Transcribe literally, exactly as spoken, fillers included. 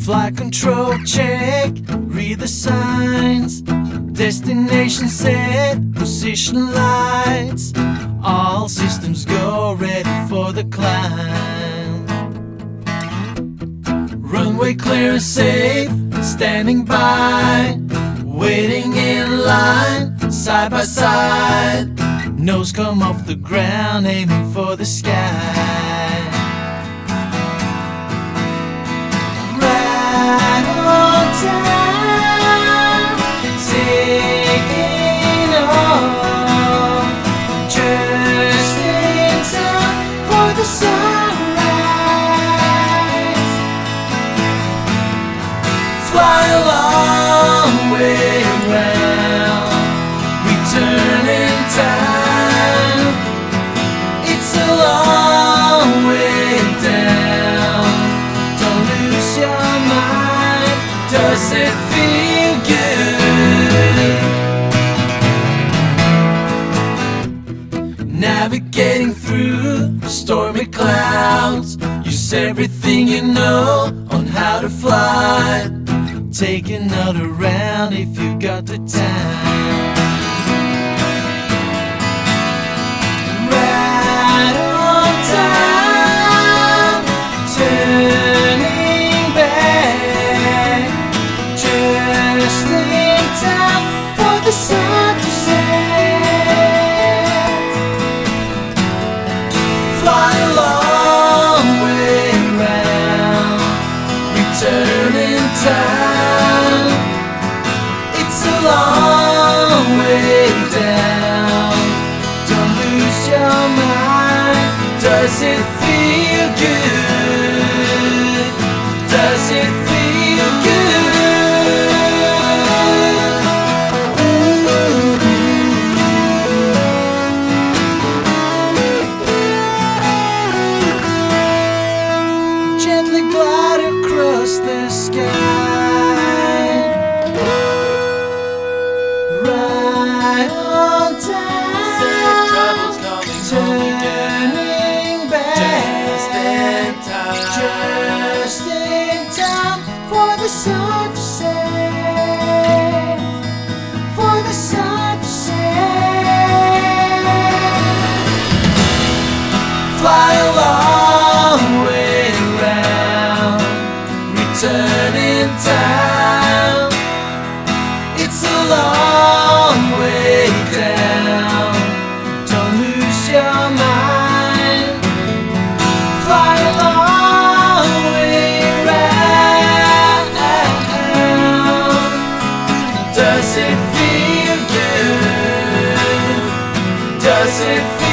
Flight control check, read the signs. Destination set, position lights. All systems go, ready for the climb. Runway clear and safe, standing by. Waiting in line, side by side. Nose come off the ground, aiming for the sky. Right on time, taking off, just in time for the sunrise. Fly a long way around, return in time. It's a long way down. Don't lose your mind. Does it feel good? Navigating through stormy clouds. Use everything you know on how to fly. Take another round if you got the time. Right on time, turning back, just in time for the sun to set. Fly a long way round, return in time. It's a long way down. Don't lose your mind. Does it feel good? Does it feel good? Gently glide across the sky. Right on time. Safe travels coming home again. Turning back, Just in time. just in time for the sun to set, for the sun to set. Fly a long way round, return in time. It's a long way down. Don't lose your mind. Fly a long way round. Does it feel good? Does it feel